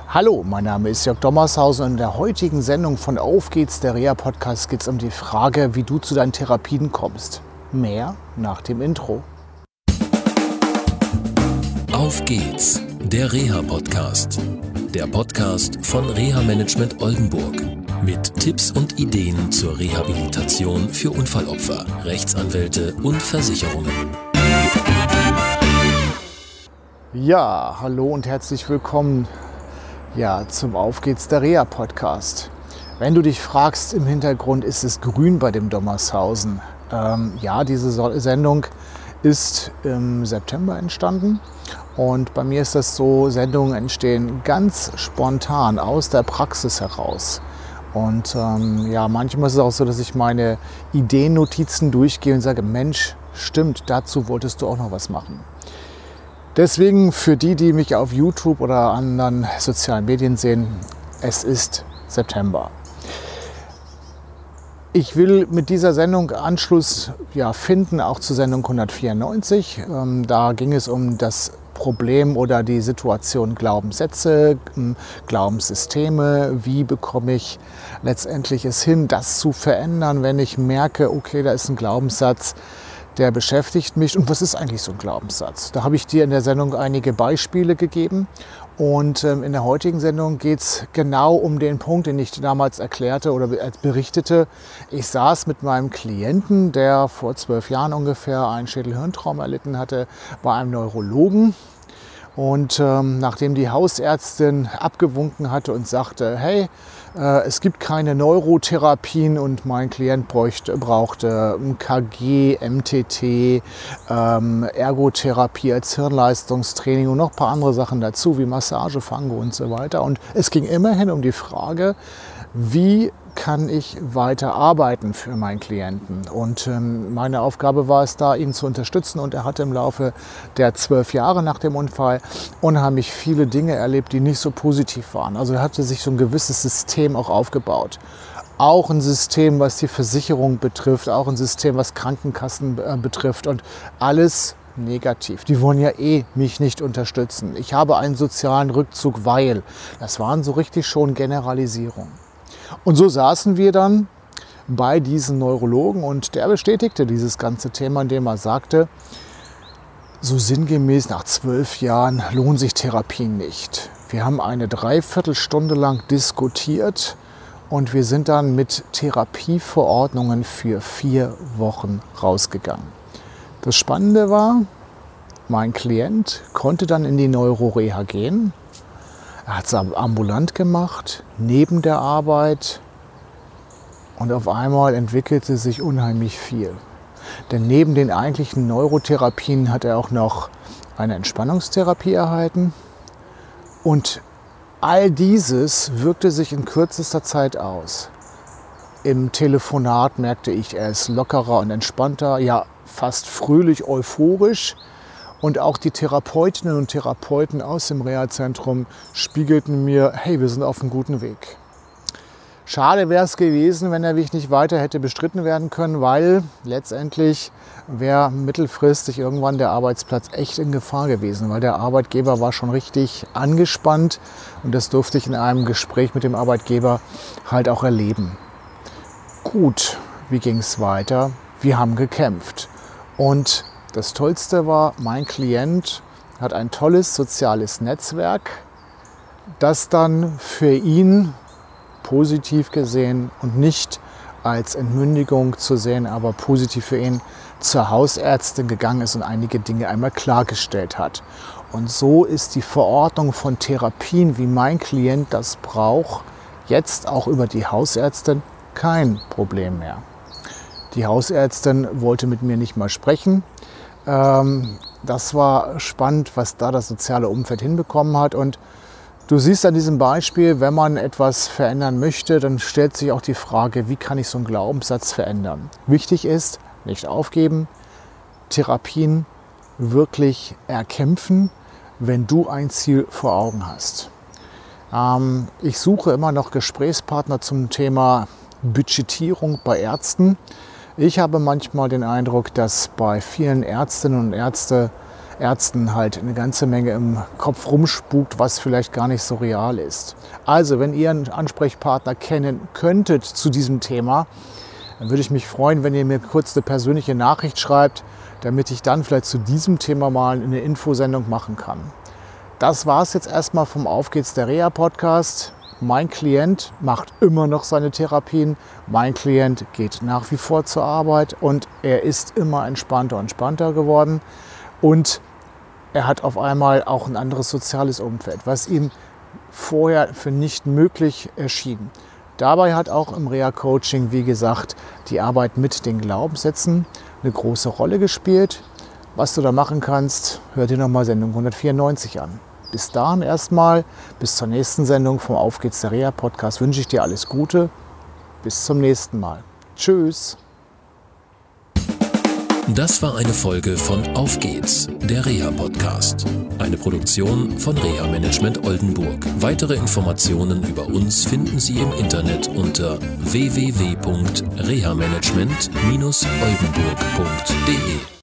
Hallo, mein Name ist Jörg Dommershausen und in der heutigen Sendung von Auf geht's, der Reha-Podcast, geht es um die Frage, wie du zu deinen Therapien kommst. Mehr nach dem Intro. Auf geht's, der Reha-Podcast. Der Podcast von Reha-Management Oldenburg. Mit Tipps und Ideen zur Rehabilitation für Unfallopfer, Rechtsanwälte und Versicherungen. Ja, hallo und herzlich willkommen zum Auf geht's, der Reha-Podcast. Wenn du dich fragst, im Hintergrund ist es grün bei dem Dommershausen. Diese Sendung ist im September entstanden und bei mir ist das so, Sendungen entstehen ganz spontan aus der Praxis heraus. Und manchmal ist es auch so, dass ich meine Ideennotizen durchgehe und sage, Mensch, stimmt, dazu wolltest du auch noch was machen. Deswegen für die mich auf YouTube oder anderen sozialen Medien sehen, es ist September. Ich will mit dieser Sendung Anschluss finden, auch zur Sendung 194. Da ging es um das Problem oder die Situation Glaubenssätze, Glaubenssysteme. Wie bekomme ich letztendlich es hin, das zu verändern, wenn ich merke, okay, da ist ein Glaubenssatz, der beschäftigt mich. Und was ist eigentlich so ein Glaubenssatz? Da habe ich dir in der Sendung einige Beispiele gegeben. Und in der heutigen Sendung geht es genau um den Punkt, den ich damals erklärte oder berichtete. Ich saß mit meinem Klienten, der vor 12 Jahren ungefähr einen Schädel-Hirntrauma erlitten hatte, bei einem Neurologen. Und nachdem die Hausärztin abgewunken hatte und sagte, hey, es gibt keine Neurotherapien und mein Klient brauchte KG, MTT, Ergotherapie als Hirnleistungstraining und noch ein paar andere Sachen dazu, wie Massage, Fango und so weiter. Und es ging immerhin um die Frage, wie kann ich weiter arbeiten für meinen Klienten? Und meine Aufgabe war es da, ihn zu unterstützen. Und er hatte im Laufe der 12 Jahre nach dem Unfall unheimlich viele Dinge erlebt, die nicht so positiv waren. Also er hatte sich so ein gewisses System auch aufgebaut. Auch ein System, was die Versicherung betrifft, auch ein System, was Krankenkassen betrifft und alles negativ. Die wollen ja mich nicht unterstützen. Ich habe einen sozialen Rückzug, weil das waren so richtig schon Generalisierungen. Und so saßen wir dann bei diesem Neurologen und der bestätigte dieses ganze Thema, indem er sagte, so sinngemäß nach 12 Jahren lohnen sich Therapien nicht. Wir haben eine Dreiviertelstunde lang diskutiert und wir sind dann mit Therapieverordnungen für 4 Wochen rausgegangen. Das Spannende war, mein Klient konnte dann in die Neuroreha gehen. Er hat es ambulant gemacht, neben der Arbeit und auf einmal entwickelte sich unheimlich viel. Denn neben den eigentlichen Neurotherapien hat er auch noch eine Entspannungstherapie erhalten und all dieses wirkte sich in kürzester Zeit aus. Im Telefonat merkte ich, er ist lockerer und entspannter, ja fast fröhlich euphorisch. Und auch die Therapeutinnen und Therapeuten aus dem Reha-Zentrum spiegelten mir, hey, wir sind auf einem guten Weg. Schade wäre es gewesen, wenn der Weg nicht weiter hätte bestritten werden können, weil letztendlich wäre mittelfristig irgendwann der Arbeitsplatz echt in Gefahr gewesen, weil der Arbeitgeber war schon richtig angespannt und das durfte ich in einem Gespräch mit dem Arbeitgeber halt auch erleben. Gut, wie ging es weiter? Wir haben gekämpft und das Tollste war, mein Klient hat ein tolles soziales Netzwerk, das dann für ihn positiv gesehen und nicht als Entmündigung zu sehen, aber positiv für ihn zur Hausärztin gegangen ist und einige Dinge einmal klargestellt hat. Und so ist die Verordnung von Therapien, wie mein Klient das braucht, jetzt auch über die Hausärztin kein Problem mehr. Die Hausärztin wollte mit mir nicht mal sprechen. Das war spannend, was da das soziale Umfeld hinbekommen hat. Und du siehst an diesem Beispiel, wenn man etwas verändern möchte, dann stellt sich auch die Frage, wie kann ich so einen Glaubenssatz verändern? Wichtig ist, nicht aufgeben, Therapien wirklich erkämpfen, wenn du ein Ziel vor Augen hast. Ich suche immer noch Gesprächspartner zum Thema Budgetierung bei Ärzten. Ich habe manchmal den Eindruck, dass bei vielen Ärztinnen und Ärzten Ärzten halt eine ganze Menge im Kopf rumspukt, was vielleicht gar nicht so real ist. Also, wenn ihr einen Ansprechpartner kennen könntet zu diesem Thema, dann würde ich mich freuen, wenn ihr mir kurz eine persönliche Nachricht schreibt, damit ich dann vielleicht zu diesem Thema mal eine Infosendung machen kann. Das war es jetzt erstmal vom Auf geht's der Reha-Podcast. Mein Klient macht immer noch seine Therapien. Mein Klient geht nach wie vor zur Arbeit und er ist immer entspannter und entspannter geworden. Und er hat auf einmal auch ein anderes soziales Umfeld, was ihm vorher für nicht möglich erschien. Dabei hat auch im Reha-Coaching, wie gesagt, die Arbeit mit den Glaubenssätzen eine große Rolle gespielt. Was du da machen kannst, hör dir nochmal Sendung 194 an. Bis dahin erstmal, bis zur nächsten Sendung vom Auf geht's der Reha-Podcast wünsche ich dir alles Gute. Bis zum nächsten Mal. Tschüss. Das war eine Folge von Auf geht's, der Reha-Podcast. Eine Produktion von Reha Management Oldenburg. Weitere Informationen über uns finden Sie im Internet unter www.rehamanagement-oldenburg.de.